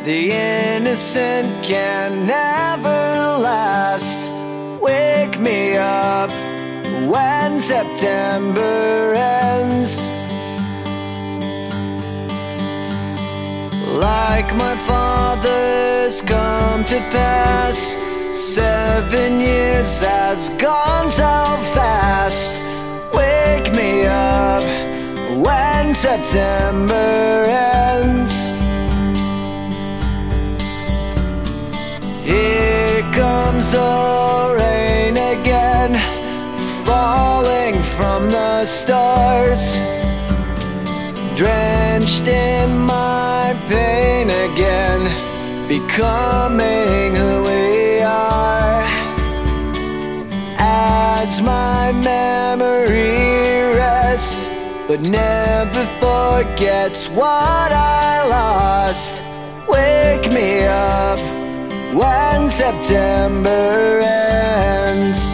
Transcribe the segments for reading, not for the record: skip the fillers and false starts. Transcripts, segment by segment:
The innocent can never last. Wake me up when September ends. Like my father's come to pass, 7 years has gone so fast. Wake me up when September ends. Here comes the rain again, falling from the stars, drenched in my pain again, becoming who we are. As my memory rests, but never forgets what I lost. Wake me up when September ends.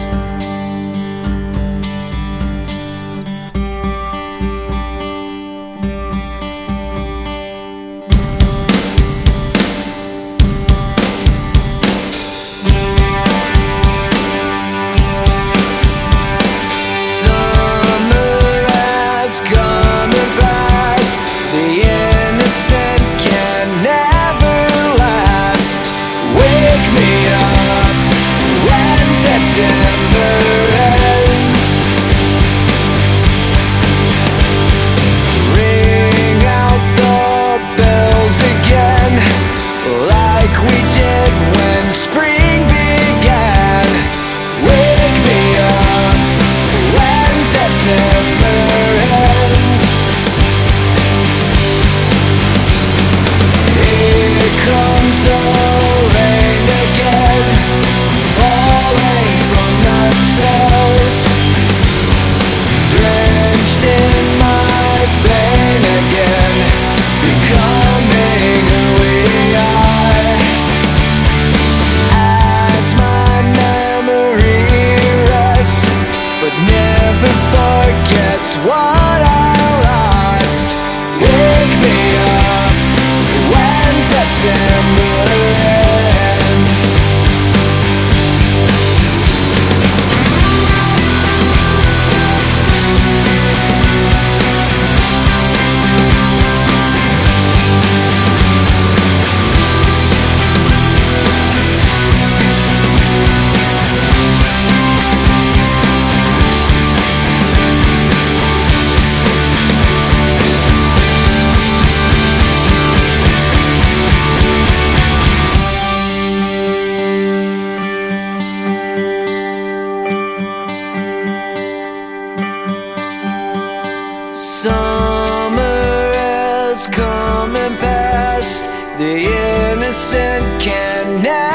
What I lost. Wake me up when September ends. Summer has come and passed. The innocent can never